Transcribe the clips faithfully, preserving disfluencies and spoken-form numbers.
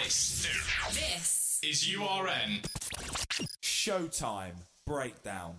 This, this is U R N Showtime Breakdown.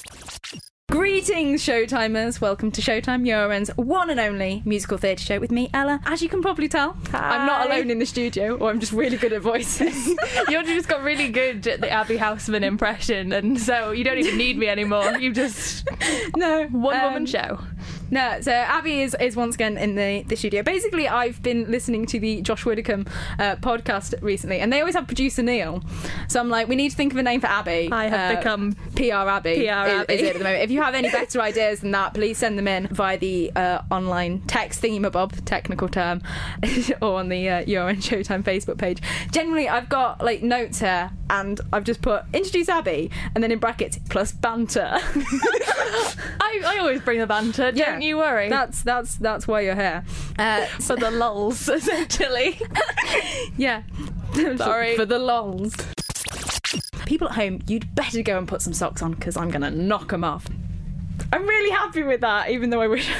Greetings, Showtimers. Welcome to Showtime, U R N's one and only musical theatre show with me, Ella. As you can probably tell, Hi. I'm not alone in the studio, or I'm just really good at voices. You just got really good at the Abby Houseman impression, and so you don't even need me anymore. You just... No. One-woman um, show. No, so Abby is, is once again in the, the studio. Basically, I've been listening to the Josh Widdicombe uh, podcast recently, and they always have producer Neil. So I'm like, we need to think of a name for Abby. I have uh, become P R Abby. P R is, Abby. is it at the moment. If you have any better ideas than that, please send them in via the uh, online text thingamabob, technical term, or on the uh, U R N Showtime Facebook page. Generally, I've got like notes here, and I've just put introduce Abby, and then in brackets plus banter. I, I always bring the banter, Yeah. don't you worry. That's that's that's why you're here. Uh, For the lulls, essentially. yeah. Sorry. For the lols. People at home, you'd better go and put some socks on, because I'm going to knock them off. I'm really happy with that, even though I wish...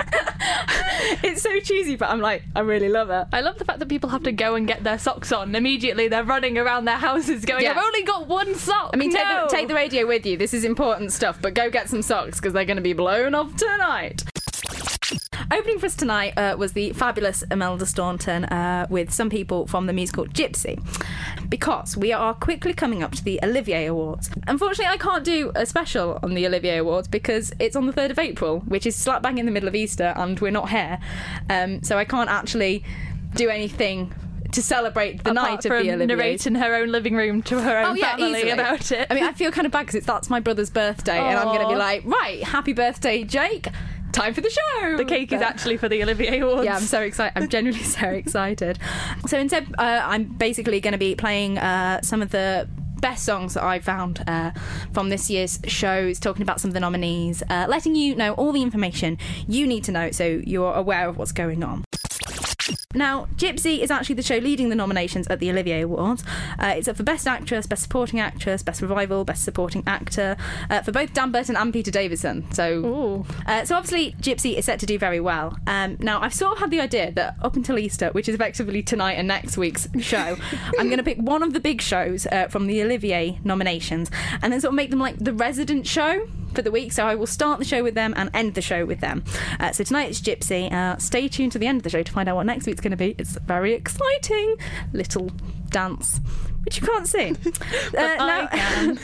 It's so cheesy, but I'm like, I really love it. I love the fact that people have to go and get their socks on. Immediately, they're running around their houses going, Yeah. I've only got one sock. I mean, take, no. the, take the radio with you. This is important stuff, but go get some socks, because they're going to be blown off tonight. Opening for us tonight uh, was the fabulous Imelda Staunton uh, with some people from the musical Gypsy, because we are quickly coming up to the Olivier Awards. Unfortunately, I can't do a special on the Olivier Awards because it's on the third of April, which is slap bang in the middle of Easter, and we're not here. Um, so I can't actually do anything to celebrate the Apart night of from the Olivier. narrate in her own living room to her own Oh, yeah, family easily. about it. I mean, I feel kind of bad because that's my brother's birthday, and I'm going to be Aw. like, right, happy birthday, Jake. Time for the show. The cake is But- actually for the Olivier Awards. Yeah, I'm so excited. I'm genuinely so excited. So instead, uh, I'm basically going to be playing uh, some of the best songs that I found uh, from this year's shows, talking about some of the nominees, uh, letting you know all the information you need to know so you're aware of what's going on. Now, Gypsy is actually the show leading the nominations at the Olivier Awards. Uh, it's up for Best Actress, Best Supporting Actress, Best Revival, Best Supporting Actor, uh, for both Dan Burton and Peter Davison. So, uh, so obviously, Gypsy is set to do very well. Um, now, I've sort of had the idea that up until Easter, which is effectively tonight and next week's show, I'm going to pick one of the big shows uh, from the Olivier nominations and then sort of make them like the resident show for the week. So I will start the show with them and end the show with them. Uh, so tonight it's Gypsy. Uh, stay tuned to the end of the show to find out what next week's going to be. It's very exciting little dance, which you can't see. uh, I can.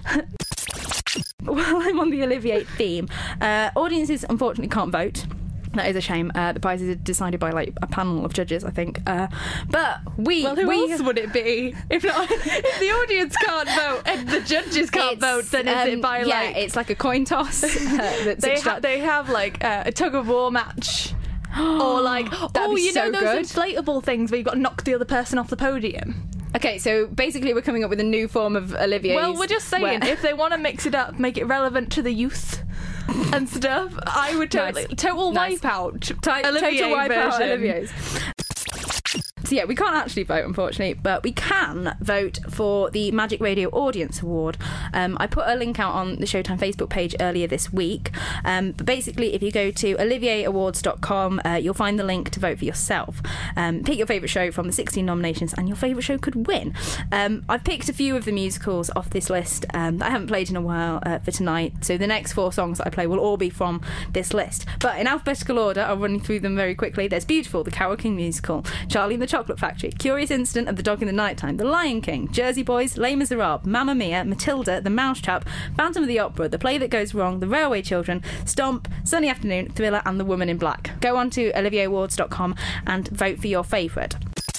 While I'm on the Olivier theme, uh, audiences unfortunately can't vote. That is a shame. Uh, the prizes are decided by like a panel of judges, I think. Uh, but we, Well, who we else would it be? If not, if the audience can't vote and the judges can't It's, vote, then is um, it by yeah, like it's like a coin toss. Uh, that's they ha- extra- they have like uh, a tug of war match, or like That'd oh, be you so know good. those inflatable things where you got to knock the other person off the podium. Okay, so basically we're coming up with a new form of Olivier's. Well, we're just saying where- if they want to mix it up, make it relevant to the youth and stuff. I would totally Nice. total Nice. wipe out Ti- Olivier total wipe out version. Olivier's. So yeah, we can't actually vote, unfortunately, but we can vote for the Magic Radio Audience Award. Um, I put a link out on the Showtime Facebook page earlier this week. Um, but basically, if you go to olivier awards dot com, uh, you'll find the link to vote for yourself. Um, pick your favourite show from the sixteen nominations, and your favourite show could win. Um, I've picked a few of the musicals off this list um, that I haven't played in a while uh, for tonight. So the next four songs that I play will all be from this list. But in alphabetical order, I'll run through them very quickly. There's Beautiful, the Carole King musical, Charlie and the Chocolate Factory, Curious Incident of the Dog in the Nighttime, The Lion King, Jersey Boys, Les Miserables, Mamma Mia, Matilda, The Mousetrap, Phantom of the Opera, The Play That Goes Wrong, The Railway Children, Stomp, Sunny Afternoon, Thriller and The Woman in Black. Go on to olivier awards dot com and vote for your favourite.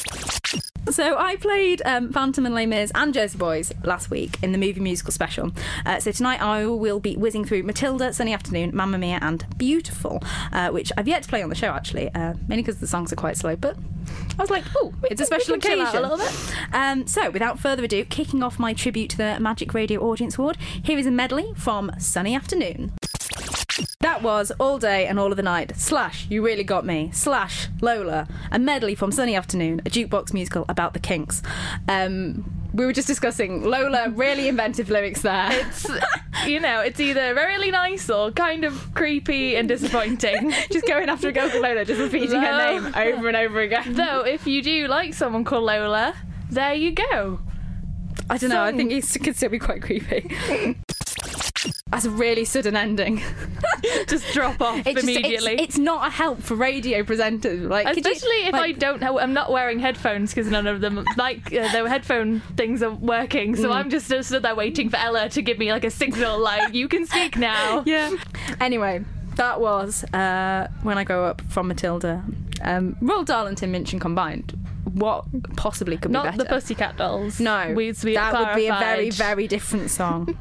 So I played um, Phantom and Les Mis and Jersey Boys last week in the movie musical special. Uh, so tonight I will be whizzing through Matilda, Sunny Afternoon, Mamma Mia and Beautiful, uh, which I've yet to play on the show actually, uh, mainly because the songs are quite slow, but I was like, oh, it's a special we can chill occasion. out a little bit. Um, so without further ado, kicking off my tribute to the Magic Radio Audience Award, here is a medley from Sunny Afternoon. That was All Day and All of the Night, slash You Really Got Me, slash Lola, a medley from Sunny Afternoon, a jukebox musical about the Kinks. Um, we were just discussing Lola, really inventive lyrics there. It's, you know, it's either really nice or kind of creepy and disappointing. Just going after a girl called Lola, just repeating her No. name over and over again. Though, if you do like someone called Lola, there you go. I don't know, I Song. think it could still be quite creepy. That's a really sudden ending. Just drop off It just- immediately. it's, it's not a help for radio presenters. Like, could you- Especially if like- I don't know, I'm not wearing headphones because none of them, like, uh, their headphone things are working. So Mm. I'm just stood there waiting for Ella to give me like a signal, like, you can speak now. Yeah. Anyway, that was uh, When I Grow Up from Matilda. Um, Roald Dahl and Tim Minchin combined. What possibly could be Not better? the Pussycat Dolls. No, we, we that would be a very, clarified. very different song.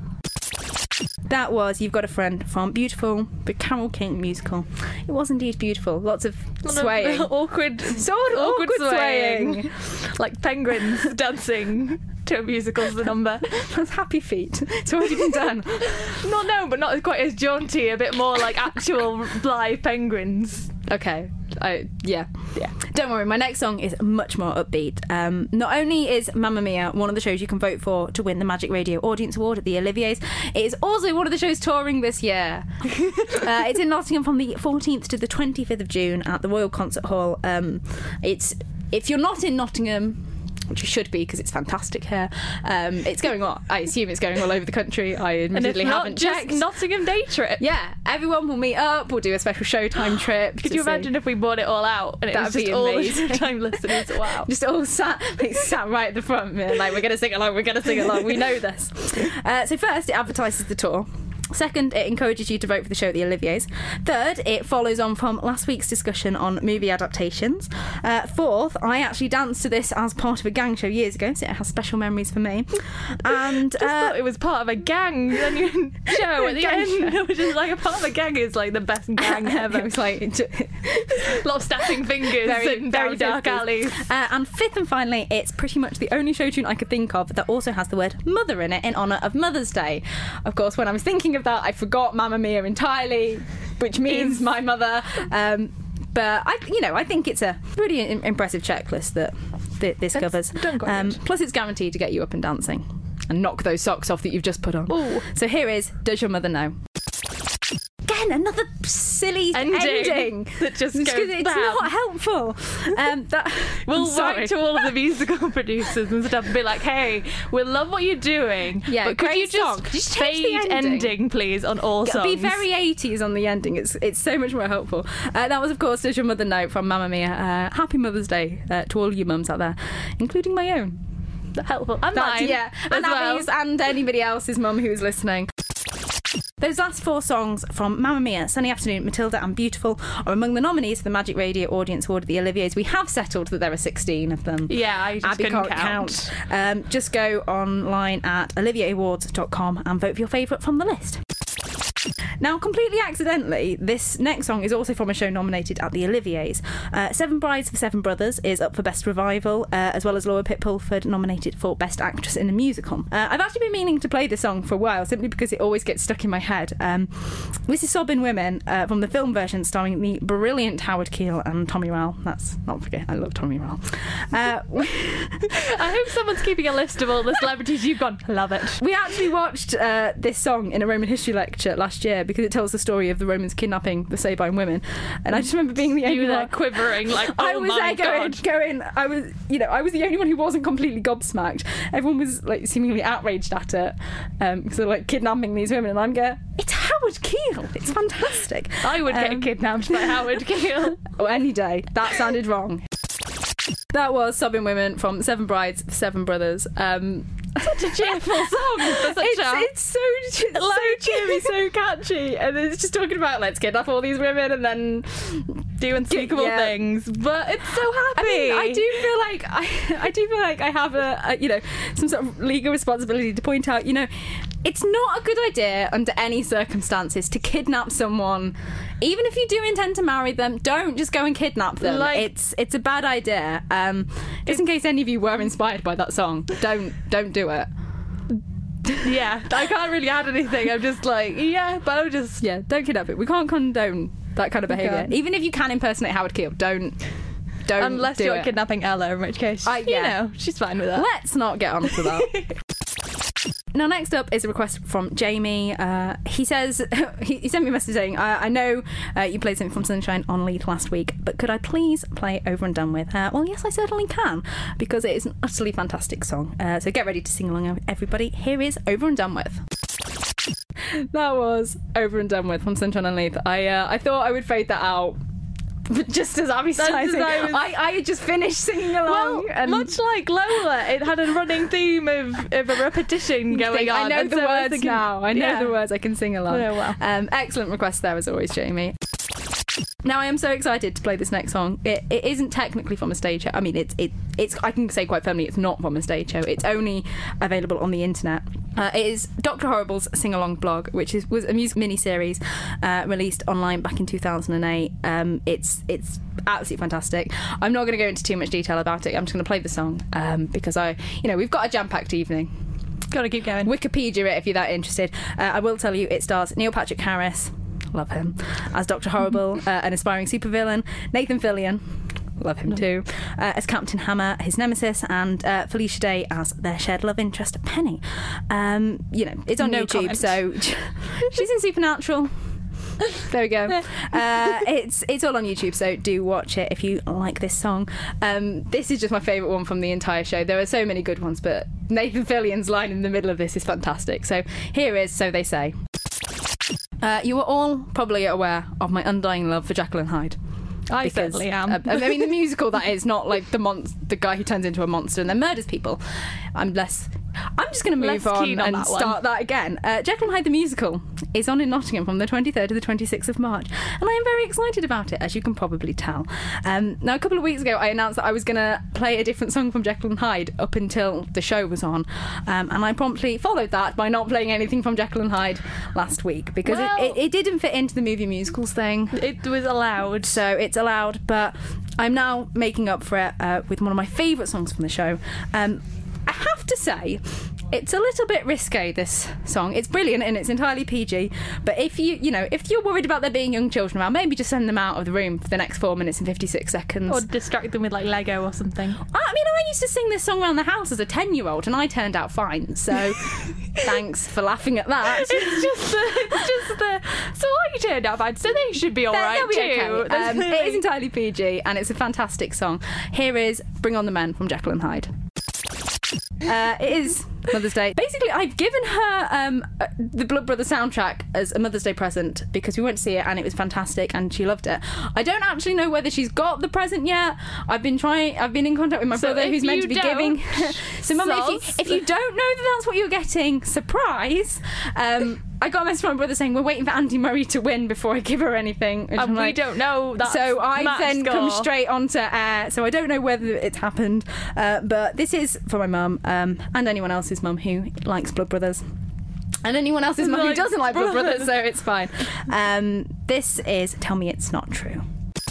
That was You've Got a Friend from Beautiful, the Carole King musical. It was indeed beautiful. Lots of Lot of swaying. awkward, So awkward, awkward swaying. swaying. Like penguins dancing to a musical's the number. That's Happy Feet. It's already been done. Not no, but not quite as jaunty. A bit more like actual live penguins. Okay. I yeah. Yeah. Don't worry, my next song is much more upbeat. Um, not only is Mamma Mia one of the shows you can vote for to win the Magic Radio Audience Award at the Olivier's, it is also one of the shows touring this year. uh, it's in Nottingham from the fourteenth to the twenty-fifth of June at the Royal Concert Hall. Um, it's if you're not in Nottingham, which you should be because it's fantastic here. Um, it's going on. I assume it's going all over the country. I And if admittedly not, haven't just checked. Nottingham Day Trip. Yeah, everyone will meet up. We'll do a special Showtime trip. Could to you see- imagine if we bought it all out and it That'd was just be all amazing. the time listeners? Wow. Just all sat, like, sat right at the front, man. Like, we're going to sing along, we're going to sing along. We know this. Uh, so first, it advertises the tour. Second, it encourages you to vote for the show at the Olivier's. Third, it follows on from last week's discussion on movie adaptations. Uh, fourth, I actually danced to this as part of a gang show years ago, so it has special memories for me. And Just uh, thought it was part of a gang then show at the Gang end. show. Which is like a part of a gang is like the best gang ever. it was like A lot of snapping fingers Very- in very very dark fifties. alleys. Uh, and fifth and finally, it's pretty much the only show tune I could think of that also has the word mother in it in honour of Mother's Day. Of course, when I was thinking of that, I forgot Mamma Mia entirely, which means my mother. Um, but I, you know, I think it's a pretty im- impressive checklist that th- this covers. done quite Um, good. plus, it's guaranteed to get you up and dancing and knock those socks off that you've just put on. Ooh. So here is Does Your Mother Know? Again, another silly Ending ending, that just It's 'cause goes it's bam. not helpful. Um, that We'll I'm sorry. write to all of the musical producers and stuff and be like, hey, we love what you're doing, Yeah, but could great you song. just Could you just change fade the ending? ending, please, on all songs? Be very eighties on the ending. It's it's so much more helpful. Uh, that was, of course, Does Your Mother Know from Mamma Mia. Uh, happy Mother's Day uh, to all you mums out there, including my own. helpful. And That's- mine, yeah, as and well. Abby's and anybody else's mum who is listening. Those last four songs from Mamma Mia, Sunny Afternoon, Matilda and Beautiful are among the nominees for the Magic Radio Audience Award at the Olivier's. We have settled that there are sixteen of them. Yeah, I just Abby couldn't can't count. count. Um, just go online at olivier awards dot com and vote for your favourite from the list. Now, completely accidentally, this next song is also from a show nominated at the Olivier's. Uh, Seven Brides for Seven Brothers is up for Best Revival, uh, as well as Laura Pitt-Pulford nominated for Best Actress in a Musical. Uh, I've actually been meaning to play this song for a while, simply because it always gets stuck in my head. Um, this is Sobbin' Women uh, from the film version, starring the brilliant Howard Keel and Tommy Rowell. That's not forget, I love Tommy Rowell. Uh, I hope someone's keeping a list of all the celebrities you've gone. Love it. We actually watched uh, this song in a Roman history lecture last year because it tells the story of the Romans kidnapping the Sabine women, and I just remember being the only You were there one quivering like, oh I was my there going, god. going. I was, you know, I was the only one who wasn't completely gobsmacked. Everyone was like seemingly outraged at it um, because they're like kidnapping these women, and I'm going, it's Howard Keel. It's fantastic. I would Um, get kidnapped by Howard Keel. Oh, any day. That sounded wrong. That was Sobbing Women from Seven Brides, Seven Brothers. Um, Such a cheerful song for such it's, a... it's so it's so cheery, so catchy, and it's just talking about let's kidnap all these women and then do unspeakable yeah. things, but it's so happy. I mean, I do feel like I, I do feel like I have a, a, you know, some sort of legal responsibility to point out, you know, it's not a good idea under any circumstances to kidnap someone. Even if you do intend to marry them, don't just go and kidnap them. Like- it's it's a bad idea. Um, just in case any of you were inspired by that song, don't don't do it. Yeah, I can't really add anything. I'm just like, yeah, but I'm just... Yeah, don't kidnap it. We can't condone that kind of behaviour. can't. Even if you can impersonate Howard Keel, don't don't Unless do you're it. kidnapping Ella, in which case, I- yeah. you know, she's fine with that. Let's not get on to that. Now, next up is a request from Jamie. Uh, he says, he, he sent me a message saying, I, I know uh, you played something from Sunshine on Leith last week, but could I please play Over and Done With? Uh, well, yes, I certainly can, because it is an utterly fantastic song. Uh, so get ready to sing along, everybody. Here is Over and Done With. That was Over and Done With from Sunshine on Leith. I, uh, I thought I would fade that out. But just as Abby started, I, was... I, I had just finished singing along. Well, and... much like Lola, it had a running theme of, of a repetition going on. I know the so words thinking, now. I know yeah. the words. I can sing along. Oh, well. um, excellent request there, as always, Jamie. Now, I am so excited to play this next song. It, it isn't technically from a stage show. I mean, it's it, it's. I can say quite firmly, it's not from a stage show. It's only available on the internet. Uh, it is Doctor Horrible's sing-along blog, which is was a music mini-series uh, released online back in two thousand eight. Um, it's it's absolutely fantastic. I'm not going to go into too much detail about it. I'm just going to play the song um, because I, you know, we've got a jam-packed evening. Gotta keep going. Wikipedia it if you're that interested. Uh, I will tell you, it stars Neil Patrick Harris. Love him. As Doctor Horrible, uh, an aspiring supervillain. Nathan Fillion. Love him too. Uh, as Captain Hammer, his nemesis, and uh, Felicia Day as their shared love interest, Penny. Um, you know, it's on no YouTube, comment. so she's in Supernatural. There we go. Uh, it's it's all on YouTube, so do watch it if you like this song. Um, this is just my favourite one from the entire show. There are so many good ones, but Nathan Fillion's line in the middle of this is fantastic. So here is So They Say. Uh, you are all probably aware of my undying love for Jekyll and Hyde. I Because, certainly am. uh, I mean, the musical, that is not like the mon- the guy who turns into a monster and then murders people. I'm less... I'm just going to move Less on, keen on and that one. start that again. Uh, Jekyll and Hyde the musical is on in Nottingham from the twenty-third to the twenty-sixth of March, and I am very excited about it, as you can probably tell. Um, now, a couple of weeks ago, I announced that I was going to play a different song from Jekyll and Hyde up until the show was on, um, and I promptly followed that by not playing anything from Jekyll and Hyde last week, because Well- it, it, it didn't fit into the movie musicals thing. It was allowed. So it's allowed, but I'm now making up for it uh, with one of my favourite songs from the show. Um, I have to say, it's a little bit risque, this song. It's brilliant and it's entirely P G, but if you, you know, if you're worried about there being young children around, maybe just send them out of the room for the next four minutes and fifty-six seconds. Or distract them with like Lego or something. I mean, I used to sing this song around the house as a ten-year-old, and I turned out fine. So, thanks for laughing at that. It's just the, it's just the. So I turned out fine, so they should be all They'll- right they'll be too. okay. That's Um, it really- is entirely P G, and it's a fantastic song. Here is Bring On the Men from Jekyll and Hyde. Uh, it is Mother's Day. Basically, I've given her um, uh, the Blood Brothers soundtrack as a Mother's Day present because we went to see it and it was fantastic and she loved it. I don't actually know whether she's got the present yet. I've been trying. I've been in contact with my So brother if who's meant you to be don't, giving. So, Mum, if you, soz. if you don't know that that's what you're getting, surprise. Um, I got a message from my brother saying we're waiting for Andy Murray to win before I give her anything. which And I'm we like, don't know that. so I match then come score. straight onto air. So I don't know whether it's happened, uh, but this is for my mum um, and anyone else's mum who likes Blood Brothers. And anyone else's mum who Likes doesn't like Blood Brothers. Brothers, so it's fine. Um, this is Tell Me It's Not True.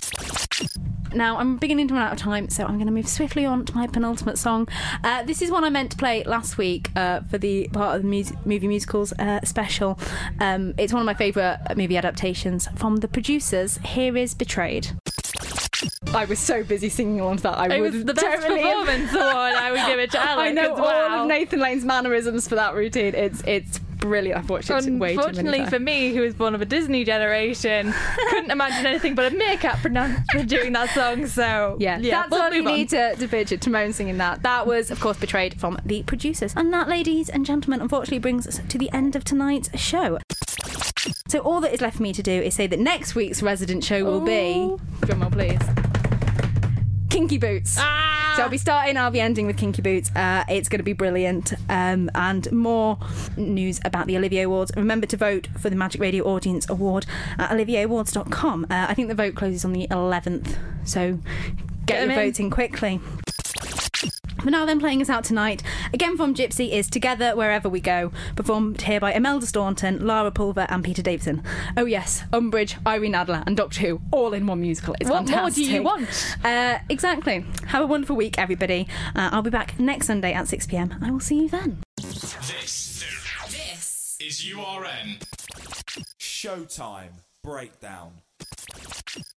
Now, I'm beginning to run out of time, so I'm going to move swiftly on to my penultimate song. Uh, this is one I meant to play last week uh, for the part of the mus- movie musicals uh, special. Um, it's one of my favourite movie adaptations from the producers. Here is Betrayed. I was so busy singing along to that. I It would was the best totally have- performance award. I would give it to Alex. I know as all well. of Nathan Lane's mannerisms for that routine. It's it's brilliant. I've watched it way too many Unfortunately times. for me, who was born of a Disney generation, couldn't imagine anything but a meerkat pronoun- doing that song. So Yeah, yeah that's we'll all you move on. need to, to picture. Timon singing that. That was, of course, Betrayed from the producers. And that, ladies and gentlemen, unfortunately brings us to the end of tonight's show. So all that is left for me to do is say that next week's resident show will be... Ooh. Drum roll, please. Kinky Boots. Ah! So I'll be starting, I'll be ending with Kinky Boots. Uh, it's going to be brilliant. Um, and more news about the Olivier Awards. Remember to vote for the Magic Radio Audience Award at olivier awards dot com. Uh, I think the vote closes on the eleventh, so get, Get your them in. votes in quickly. For now then, playing us out tonight, again from Gypsy, is Together Wherever We Go, performed here by Imelda Staunton, Lara Pulver and Peter Davison. Oh yes, Umbridge, Irene Adler and Doctor Who, all in one musical. It's What more fantastic. do you want? Uh, exactly. Have a wonderful week, everybody. Uh, I'll be back next Sunday at six p.m. I will see you then. This, this is U R N Showtime Breakdown.